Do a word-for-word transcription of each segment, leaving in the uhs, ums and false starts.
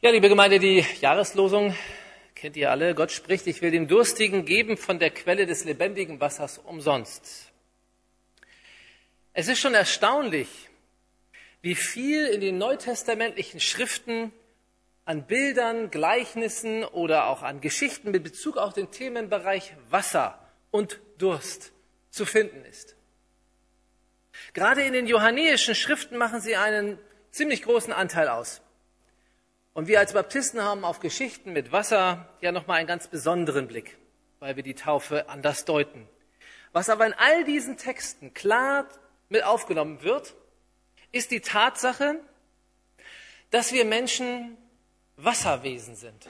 Ja, liebe Gemeinde, die Jahreslosung kennt ihr alle. Gott spricht, ich will dem Durstigen geben von der Quelle des lebendigen Wassers umsonst. Es ist schon erstaunlich, wie viel in den neutestamentlichen Schriften an Bildern, Gleichnissen oder auch an Geschichten mit Bezug auf den Themenbereich Wasser und Durst zu finden ist. Gerade in den johannäischen Schriften machen sie einen ziemlich großen Anteil aus. Und wir als Baptisten haben auf Geschichten mit Wasser ja nochmal einen ganz besonderen Blick, weil wir die Taufe anders deuten. Was aber in all diesen Texten klar mit aufgenommen wird, ist die Tatsache, dass wir Menschen Wasserwesen sind.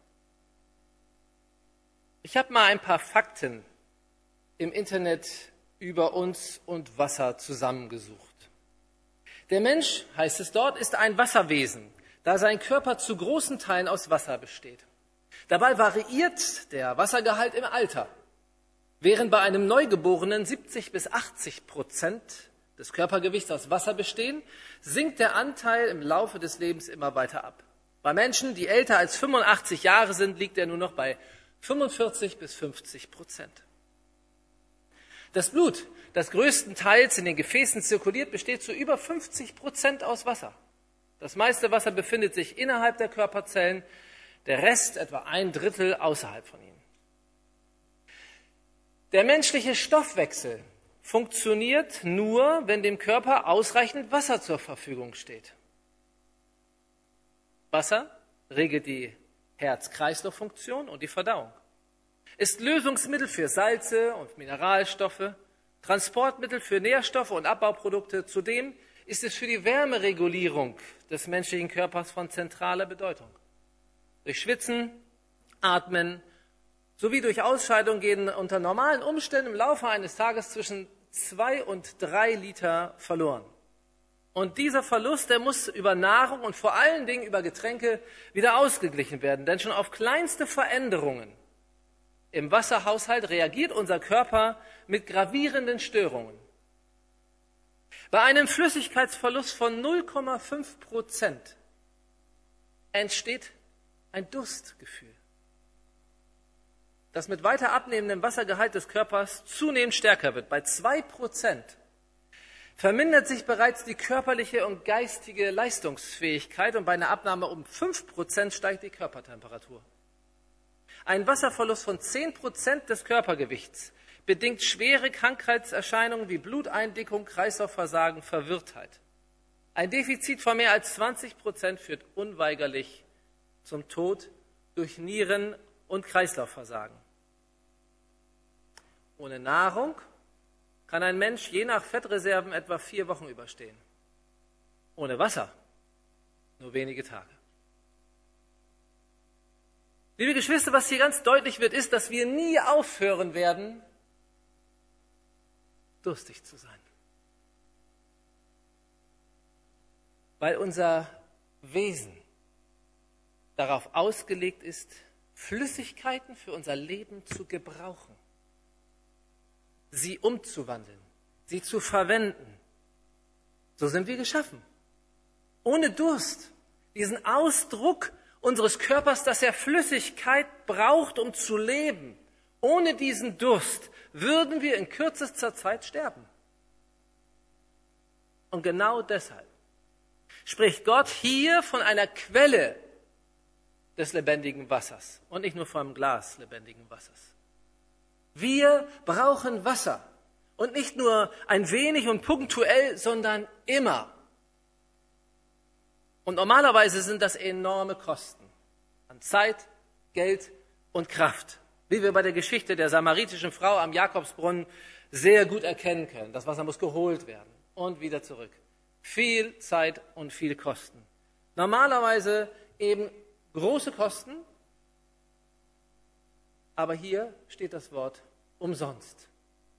Ich habe mal ein paar Fakten im Internet über uns und Wasser zusammengesucht. Der Mensch, heißt es dort, ist ein Wasserwesen, da sein Körper zu großen Teilen aus Wasser besteht. Dabei variiert der Wassergehalt im Alter. Während bei einem Neugeborenen siebzig bis achtzig Prozent des Körpergewichts aus Wasser bestehen, sinkt der Anteil im Laufe des Lebens immer weiter ab. Bei Menschen, die älter als fünfundachtzig Jahre sind, liegt er nur noch bei fünfundvierzig bis fünfzig Prozent. Das Blut, das größtenteils in den Gefäßen zirkuliert, besteht zu über fünfzig Prozent aus Wasser. Das meiste Wasser befindet sich innerhalb der Körperzellen, der Rest, etwa ein Drittel, außerhalb von ihnen. Der menschliche Stoffwechsel funktioniert nur, wenn dem Körper ausreichend Wasser zur Verfügung steht. Wasser regelt die Herz-Kreislauf-Funktion und die Verdauung, ist Lösungsmittel für Salze und Mineralstoffe, Transportmittel für Nährstoffe und Abbauprodukte. Zudem ist es für die Wärmeregulierung des menschlichen Körpers von zentraler Bedeutung. Durch Schwitzen, Atmen sowie durch Ausscheidung gehen unter normalen Umständen im Laufe eines Tages zwischen zwei und drei Liter verloren. Und dieser Verlust, der muss über Nahrung und vor allen Dingen über Getränke wieder ausgeglichen werden. Denn schon auf kleinste Veränderungen im Wasserhaushalt reagiert unser Körper mit gravierenden Störungen. Bei einem Flüssigkeitsverlust von null Komma fünf Prozent entsteht ein Durstgefühl, das mit weiter abnehmendem Wassergehalt des Körpers zunehmend stärker wird. Bei zwei Prozent vermindert sich bereits die körperliche und geistige Leistungsfähigkeit und bei einer Abnahme um fünf Prozent steigt die Körpertemperatur. Ein Wasserverlust von zehn Prozent des Körpergewichts bedingt schwere Krankheitserscheinungen wie Bluteindickung, Kreislaufversagen, Verwirrtheit. Ein Defizit von mehr als zwanzig Prozent führt unweigerlich zum Tod durch Nieren- und Kreislaufversagen. Ohne Nahrung kann ein Mensch je nach Fettreserven etwa vier Wochen überstehen. Ohne Wasser nur wenige Tage. Liebe Geschwister, was hier ganz deutlich wird, ist, dass wir nie aufhören werden, durstig zu sein. Weil unser Wesen darauf ausgelegt ist, Flüssigkeiten für unser Leben zu gebrauchen, sie umzuwandeln, sie zu verwenden. So sind wir geschaffen. Ohne Durst, diesen Ausdruck unseres Körpers, dass er Flüssigkeit braucht, um zu leben. Ohne diesen Durst würden wir in kürzester Zeit sterben. Und genau deshalb spricht Gott hier von einer Quelle des lebendigen Wassers und nicht nur vom Glas lebendigen Wassers. Wir brauchen Wasser und nicht nur ein wenig und punktuell, sondern immer. Und normalerweise sind das enorme Kosten an Zeit, Geld und Kraft, wie wir bei der Geschichte der samaritischen Frau am Jakobsbrunnen sehr gut erkennen können. Das Wasser muss geholt werden und wieder zurück. Viel Zeit und viel Kosten. Normalerweise eben große Kosten, aber hier steht das Wort umsonst.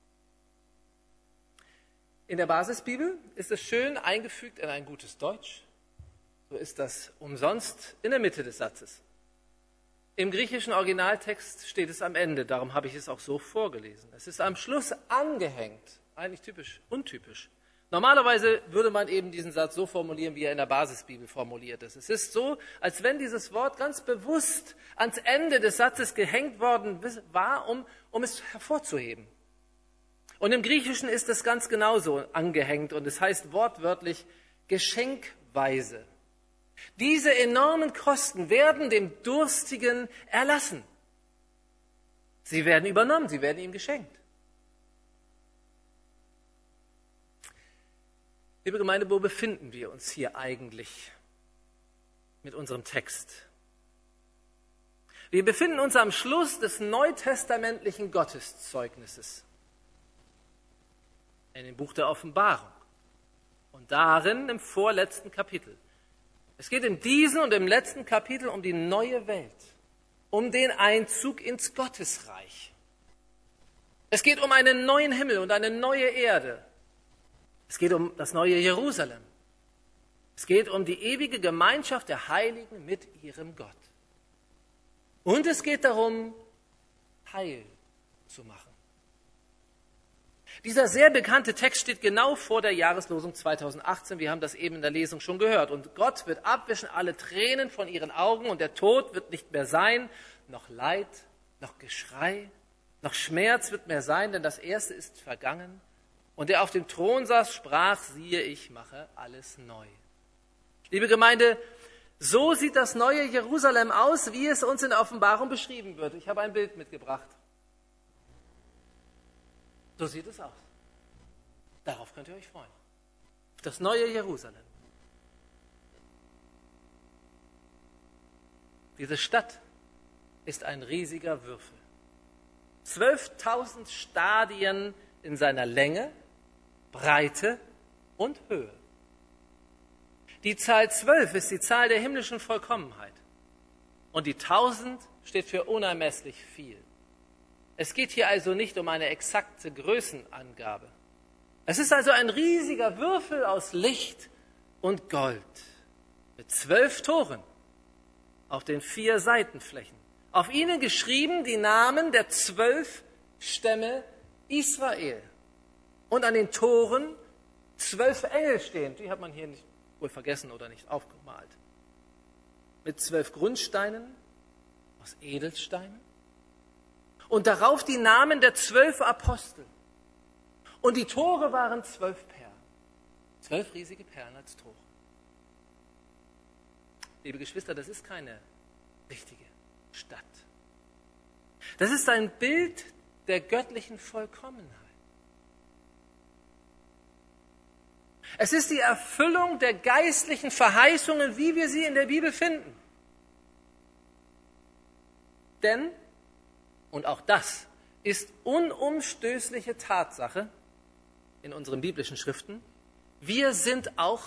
In der Basisbibel ist es schön eingefügt in ein gutes Deutsch. So ist das umsonst in der Mitte des Satzes. Im griechischen Originaltext steht es am Ende, darum habe ich es auch so vorgelesen. Es ist am Schluss angehängt, eigentlich typisch, untypisch, Normalerweise würde man eben diesen Satz so formulieren, wie er in der Basisbibel formuliert ist. Es ist so, als wenn dieses Wort ganz bewusst ans Ende des Satzes gehängt worden war, um, um es hervorzuheben. Und im Griechischen ist es ganz genauso angehängt und es heißt wortwörtlich geschenkweise. Diese enormen Kosten werden dem Durstigen erlassen. Sie werden übernommen, sie werden ihm geschenkt. Liebe Gemeinde, wo befinden wir uns hier eigentlich mit unserem Text? Wir befinden uns am Schluss des neutestamentlichen Gotteszeugnisses in dem Buch der Offenbarung und darin im vorletzten Kapitel. Es geht in diesem und im letzten Kapitel um die neue Welt, um den Einzug ins Gottesreich. Es geht um einen neuen Himmel und eine neue Erde. Es geht um das neue Jerusalem. Es geht um die ewige Gemeinschaft der Heiligen mit ihrem Gott. Und es geht darum, Heil zu machen. Dieser sehr bekannte Text steht genau vor der Jahreslosung zweitausendachtzehn. Wir haben das eben in der Lesung schon gehört. Und Gott wird abwischen alle Tränen von ihren Augen und der Tod wird nicht mehr sein, noch Leid, noch Geschrei, noch Schmerz wird mehr sein, denn das Erste ist vergangen. Und der auf dem Thron saß, sprach, siehe, ich mache alles neu. Liebe Gemeinde, so sieht das neue Jerusalem aus, wie es uns in der Offenbarung beschrieben wird. Ich habe ein Bild mitgebracht. So sieht es aus. Darauf könnt ihr euch freuen. Das neue Jerusalem. Diese Stadt ist ein riesiger Würfel. zwölftausend Stadien in seiner Länge, Breite und Höhe. Die Zahl zwölf ist die Zahl der himmlischen Vollkommenheit. Und die tausend steht für unermesslich viel. Es geht hier also nicht um eine exakte Größenangabe. Es ist also ein riesiger Würfel aus Licht und Gold mit zwölf Toren auf den vier Seitenflächen. Auf ihnen geschrieben die Namen der zwölf Stämme Israel. Und an den Toren zwölf Engel stehen. Die hat man hier nicht wohl vergessen oder nicht aufgemalt. Mit zwölf Grundsteinen aus Edelsteinen. Und darauf die Namen der zwölf Apostel. Und die Tore waren zwölf Perlen. Zwölf riesige Perlen als Tore. Liebe Geschwister, das ist keine richtige Stadt. Das ist ein Bild der göttlichen Vollkommenheit. Es ist die Erfüllung der geistlichen Verheißungen, wie wir sie in der Bibel finden. Denn, und auch das ist unumstößliche Tatsache in unseren biblischen Schriften, wir sind auch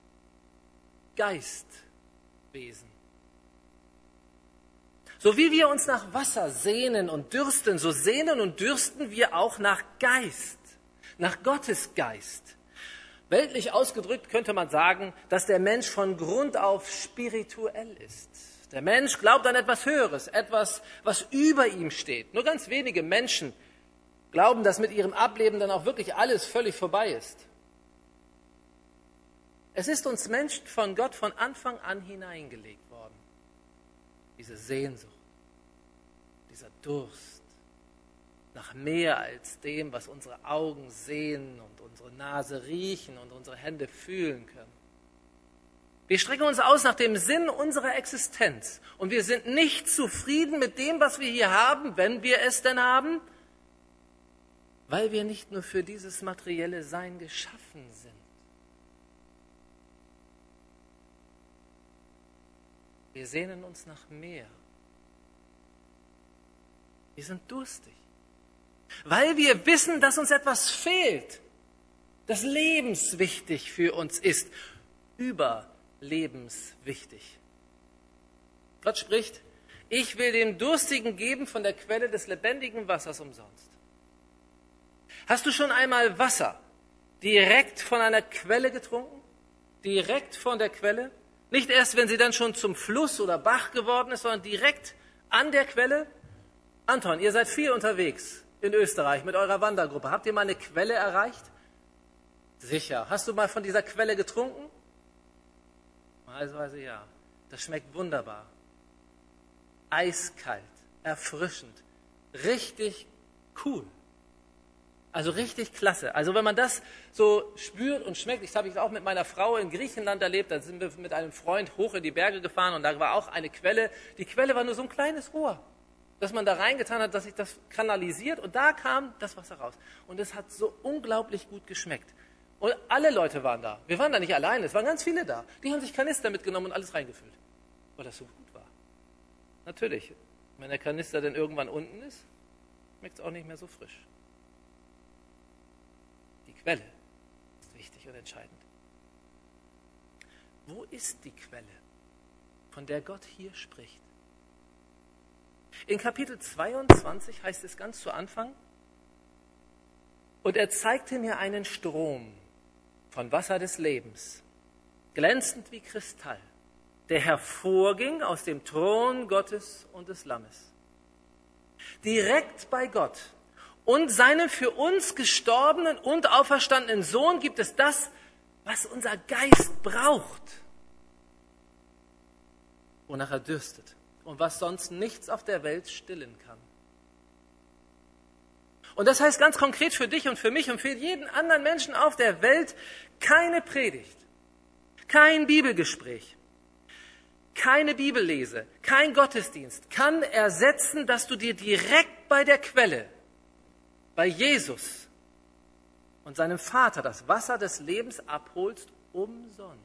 Geistwesen. So wie wir uns nach Wasser sehnen und dürsten, so sehnen und dürsten wir auch nach Geist, nach Gottes Geist. Weltlich ausgedrückt könnte man sagen, dass der Mensch von Grund auf spirituell ist. Der Mensch glaubt an etwas Höheres, etwas, was über ihm steht. Nur ganz wenige Menschen glauben, dass mit ihrem Ableben dann auch wirklich alles völlig vorbei ist. Es ist uns Menschen von Gott von Anfang an hineingelegt worden. Diese Sehnsucht, dieser Durst nach mehr als dem, was unsere Augen sehen und unsere Nase riechen und unsere Hände fühlen können. Wir strecken uns aus nach dem Sinn unserer Existenz und wir sind nicht zufrieden mit dem, was wir hier haben, wenn wir es denn haben, weil wir nicht nur für dieses materielle Sein geschaffen sind. Wir sehnen uns nach mehr. Wir sind durstig, weil wir wissen, dass uns etwas fehlt, das lebenswichtig für uns ist, überlebenswichtig. Gott spricht, ich will dem Durstigen geben von der Quelle des lebendigen Wassers umsonst. Hast du schon einmal Wasser direkt von einer Quelle getrunken? Direkt von der Quelle? Nicht erst, wenn sie dann schon zum Fluss oder Bach geworden ist, sondern direkt an der Quelle? Anton, ihr seid viel unterwegs in Österreich mit eurer Wandergruppe. Habt ihr mal eine Quelle erreicht? Sicher. Hast du mal von dieser Quelle getrunken? Normalerweise ja. Das schmeckt wunderbar. Eiskalt, erfrischend, richtig cool. Also richtig klasse. Also wenn man das so spürt und schmeckt, ich habe es auch mit meiner Frau in Griechenland erlebt, da sind wir mit einem Freund hoch in die Berge gefahren und da war auch eine Quelle. Die Quelle war nur so ein kleines Rohr, dass man da reingetan hat, dass sich das kanalisiert und da kam das Wasser raus. Und es hat so unglaublich gut geschmeckt. Und alle Leute waren da. Wir waren da nicht alleine, es waren ganz viele da. Die haben sich Kanister mitgenommen und alles reingefüllt, weil das so gut war. Natürlich, wenn der Kanister dann irgendwann unten ist, schmeckt es auch nicht mehr so frisch. Die Quelle ist wichtig und entscheidend. Wo ist die Quelle, von der Gott hier spricht? In Kapitel zweiundzwanzig heißt es ganz zu Anfang, und er zeigte mir einen Strom von Wasser des Lebens, glänzend wie Kristall, der hervorging aus dem Thron Gottes und des Lammes. Direkt bei Gott und seinem für uns gestorbenen und auferstandenen Sohn gibt es das, was unser Geist braucht, wonach er dürstet und was sonst nichts auf der Welt stillen kann. Und das heißt ganz konkret für dich und für mich und für jeden anderen Menschen auf der Welt, keine Predigt, kein Bibelgespräch, keine Bibellese, kein Gottesdienst kann ersetzen, dass du dir direkt bei der Quelle, bei Jesus und seinem Vater das Wasser des Lebens abholst, umsonst.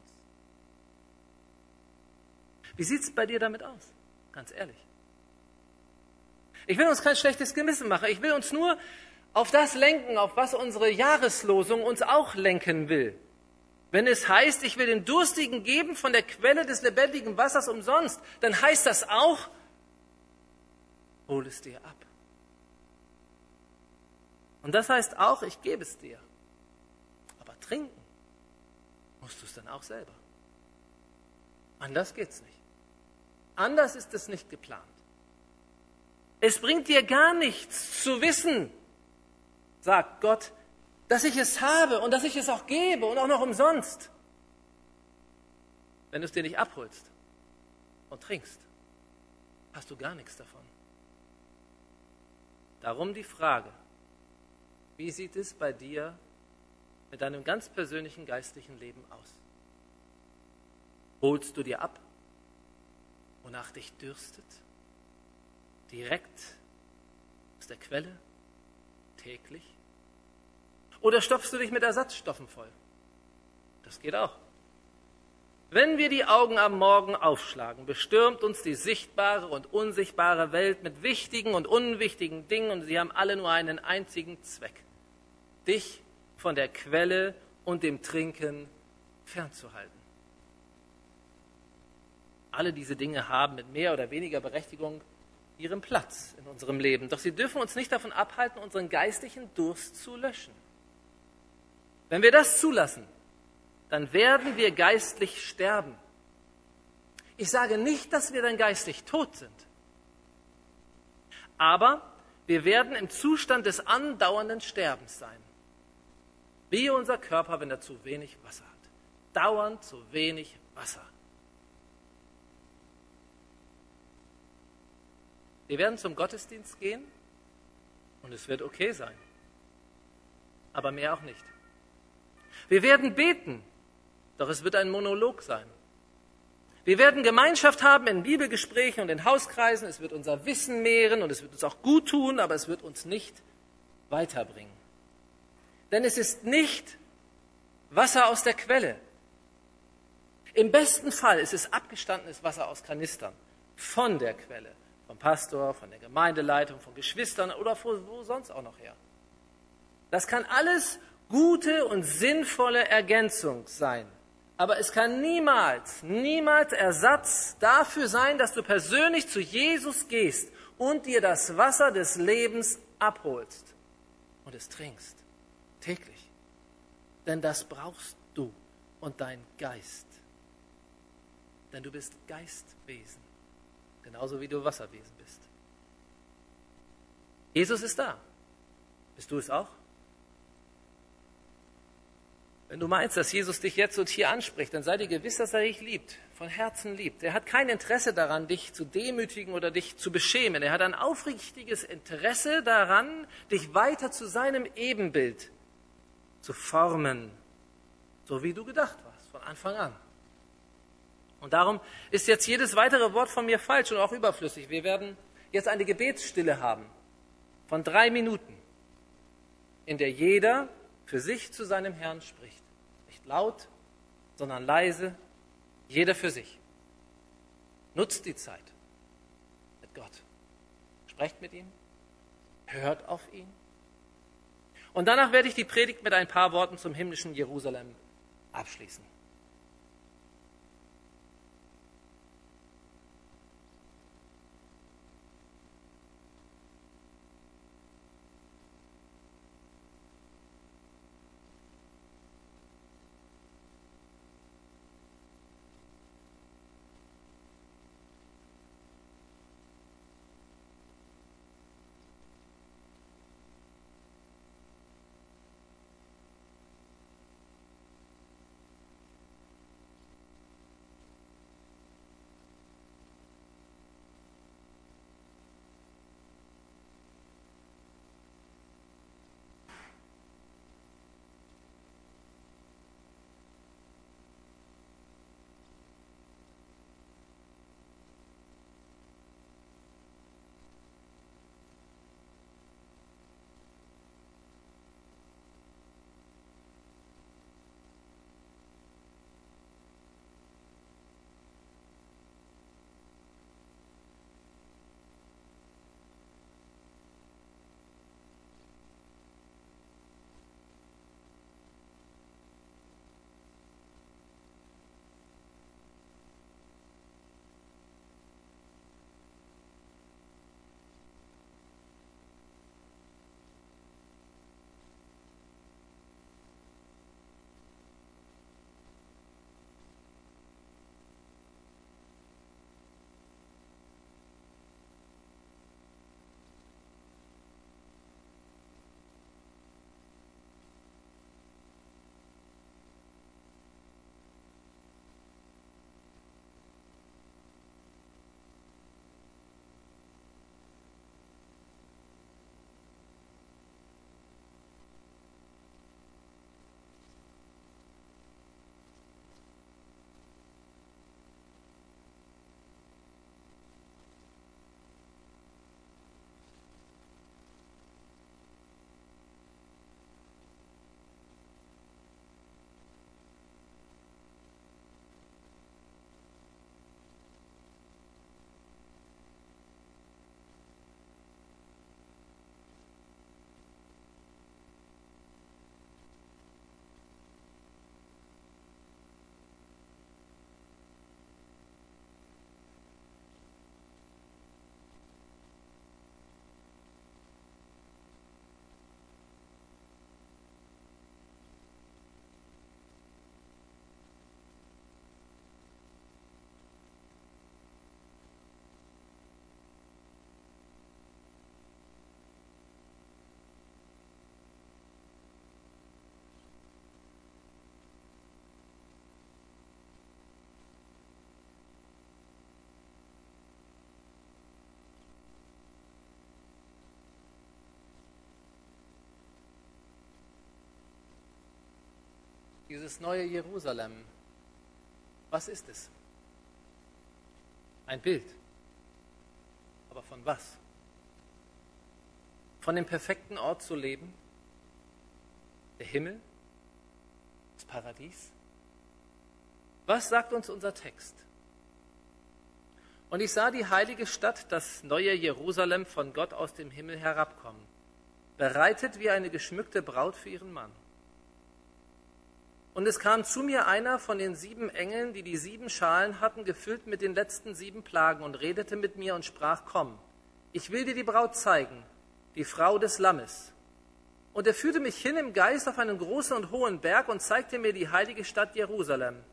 Wie sieht es bei dir damit aus? Ganz ehrlich. Ich will uns kein schlechtes Gewissen machen. Ich will uns nur auf das lenken, auf was unsere Jahreslosung uns auch lenken will. Wenn es heißt, ich will den Durstigen geben von der Quelle des lebendigen Wassers umsonst, dann heißt das auch, hol es dir ab. Und das heißt auch, ich gebe es dir. Aber trinken musst du es dann auch selber. Anders geht's nicht. Anders ist es nicht geplant. Es bringt dir gar nichts zu wissen, sagt Gott, dass ich es habe und dass ich es auch gebe und auch noch umsonst. Wenn du es dir nicht abholst und trinkst, hast du gar nichts davon. Darum die Frage, wie sieht es bei dir mit deinem ganz persönlichen geistlichen Leben aus? Holst du dir ab, wonach dich dürstet? Direkt aus der Quelle, täglich? Oder stopfst du dich mit Ersatzstoffen voll? Das geht auch. Wenn wir die Augen am Morgen aufschlagen, bestürmt uns die sichtbare und unsichtbare Welt mit wichtigen und unwichtigen Dingen und sie haben alle nur einen einzigen Zweck: dich von der Quelle und dem Trinken fernzuhalten. Alle diese Dinge haben mit mehr oder weniger Berechtigung ihren Platz in unserem Leben. Doch sie dürfen uns nicht davon abhalten, unseren geistlichen Durst zu löschen. Wenn wir das zulassen, dann werden wir geistlich sterben. Ich sage nicht, dass wir dann geistlich tot sind. Aber wir werden im Zustand des andauernden Sterbens sein. Wie unser Körper, wenn er zu wenig Wasser hat. Dauernd zu wenig Wasser. Wir werden zum Gottesdienst gehen und es wird okay sein. Aber mehr auch nicht. Wir werden beten, doch es wird ein Monolog sein. Wir werden Gemeinschaft haben in Bibelgesprächen und in Hauskreisen. Es wird unser Wissen mehren und es wird uns auch gut tun, aber es wird uns nicht weiterbringen. Denn es ist nicht Wasser aus der Quelle. Im besten Fall ist es abgestandenes Wasser aus Kanistern von der Quelle. Vom Pastor, von der Gemeindeleitung, von Geschwistern oder wo sonst auch noch her. Das kann alles gute und sinnvolle Ergänzung sein. Aber es kann niemals, niemals Ersatz dafür sein, dass du persönlich zu Jesus gehst und dir das Wasser des Lebens abholst und es trinkst. Täglich. Denn das brauchst du und dein Geist. Denn du bist Geistwesen. Genauso wie du Wasserwesen bist. Jesus ist da. Bist du es auch? Wenn du meinst, dass Jesus dich jetzt und hier anspricht, dann sei dir gewiss, dass er dich liebt, von Herzen liebt. Er hat kein Interesse daran, dich zu demütigen oder dich zu beschämen. Er hat ein aufrichtiges Interesse daran, dich weiter zu seinem Ebenbild zu formen, so wie du gedacht warst, von Anfang an. Und darum ist jetzt jedes weitere Wort von mir falsch und auch überflüssig. Wir werden jetzt eine Gebetsstille haben von drei Minuten, in der jeder für sich zu seinem Herrn spricht. Nicht laut, sondern leise, jeder für sich. Nutzt die Zeit mit Gott. Sprecht mit ihm, hört auf ihn. Und danach werde ich die Predigt mit ein paar Worten zum himmlischen Jerusalem abschließen. Dieses neue Jerusalem, was ist es? Ein Bild. Aber von was? Von dem perfekten Ort zu leben? Der Himmel? Das Paradies? Was sagt uns unser Text? Und ich sah die heilige Stadt, das neue Jerusalem, von Gott aus dem Himmel herabkommen, bereitet wie eine geschmückte Braut für ihren Mann. Und es kam zu mir einer von den sieben Engeln, die die sieben Schalen hatten, gefüllt mit den letzten sieben Plagen, und redete mit mir und sprach: Komm, ich will dir die Braut zeigen, die Frau des Lammes. Und er führte mich hin im Geist auf einen großen und hohen Berg und zeigte mir die heilige Stadt Jerusalem,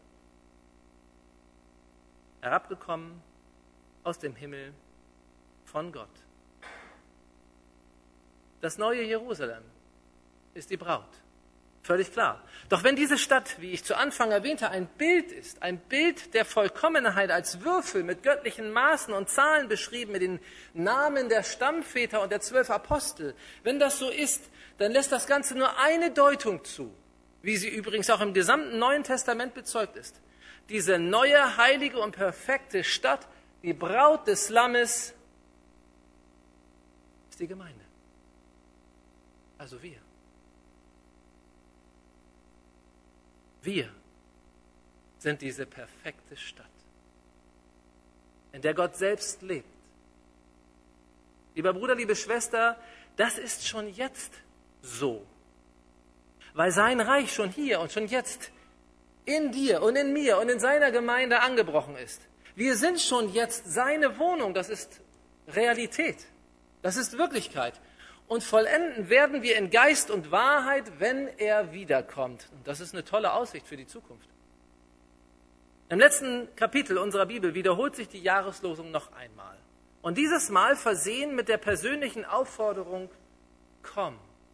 herabgekommen aus dem Himmel von Gott. Das neue Jerusalem ist die Braut Völlig klar. Doch wenn diese Stadt, wie ich zu Anfang erwähnte, ein Bild ist, ein Bild der Vollkommenheit als Würfel mit göttlichen Maßen und Zahlen beschrieben, mit den Namen der Stammväter und der zwölf Apostel, wenn das so ist, dann lässt das Ganze nur eine Deutung zu, wie sie übrigens auch im gesamten Neuen Testament bezeugt ist. Diese neue, heilige und perfekte Stadt, die Braut des Lammes, ist die Gemeinde. Also wir. Wir sind diese perfekte Stadt, in der Gott selbst lebt. Lieber Bruder, liebe Schwester, das ist schon jetzt so, weil sein Reich schon hier und schon jetzt in dir und in mir und in seiner Gemeinde angebrochen ist. Wir sind schon jetzt seine Wohnung, das ist Realität, das ist Wirklichkeit. Und vollenden werden wir in Geist und Wahrheit, wenn er wiederkommt. Und das ist eine tolle Aussicht für die Zukunft. Im letzten Kapitel unserer Bibel wiederholt sich die Jahreslosung noch einmal. Und dieses Mal versehen mit der persönlichen Aufforderung, komm.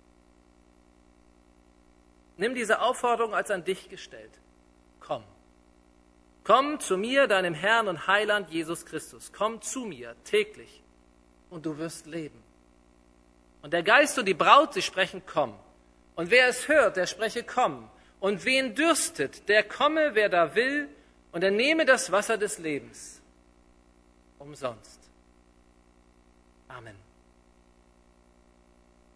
Nimm diese Aufforderung als an dich gestellt. Komm. Komm zu mir, deinem Herrn und Heiland Jesus Christus. Komm zu mir täglich und du wirst leben. Und der Geist und die Braut, sie sprechen, komm. Und wer es hört, der spreche, komm. Und wen dürstet, der komme, wer da will, und er nehme das Wasser des Lebens. Umsonst. Amen.